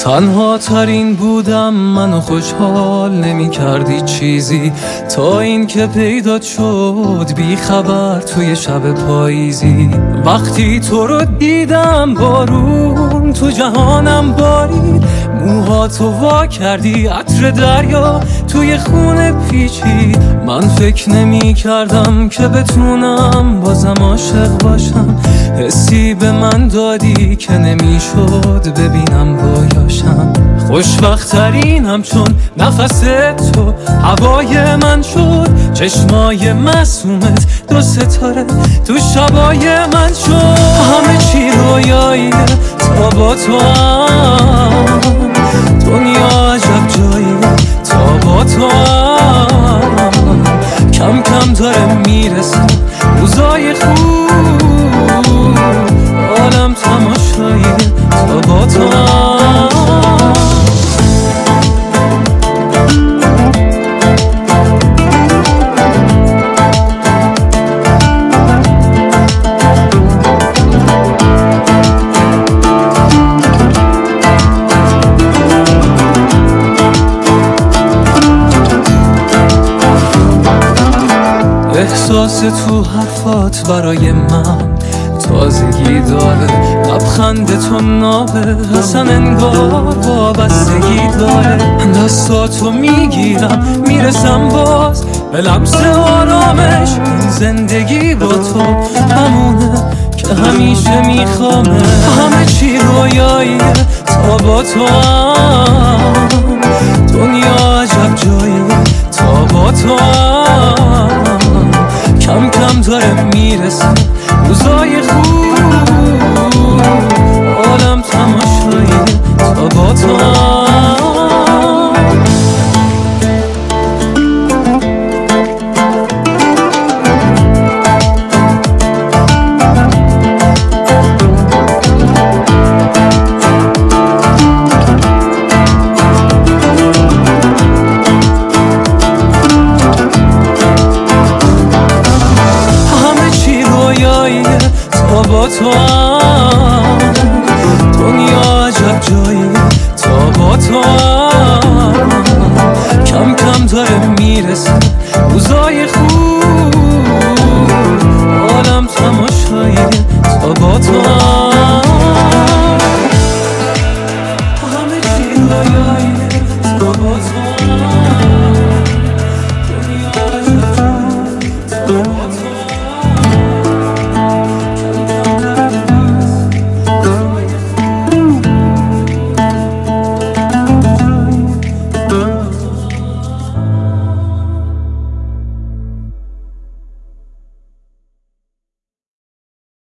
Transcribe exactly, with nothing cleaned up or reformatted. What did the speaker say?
تنها ترین بودم، منو خوشحال نمی کردی چیزی، تا این که پیدات شد بی خبر توی شب پاییزی. وقتی تو رو دیدم بارون تو جهانم بارید، موهاتو وا کردی عطر دریا توی خونه پیچید. من فکر نمی کردم که بتونم بازم عاشق باشم، حسی به من دادی که نمی شد ببینم بایاشم. خوشبخت‌ترینم چون نفس تو هوای من شد، چشمای معصومت دو ستاره تو شبای من شد. همه چی رویاییه تا با تو هم، دنیا عجب جاییه تا با تو هم. کم کم داره میرسه روزای خوب، عالم تماشاییه تا با تو هم. احساس تو حرفات برای من تازگی داره، لبخند تو نابه اصلا انگار وابستگی داره. دستاتو میگیرم میرسم باز به لمس آرامش، این زندگی با تو همونه که همیشه میخوامه. همه چی رویاییه تا با تو هم، دنیا عجب جاییه تا با تو هم. کم کم داره میرسه روزای خوب، عالم تماشاییه تا با تو هم. با تو هم، دنیا عجب جاییه تا با تو هم. کم کم داره میرسه روزای خوب، عالم تماشاییه تا با تو هم.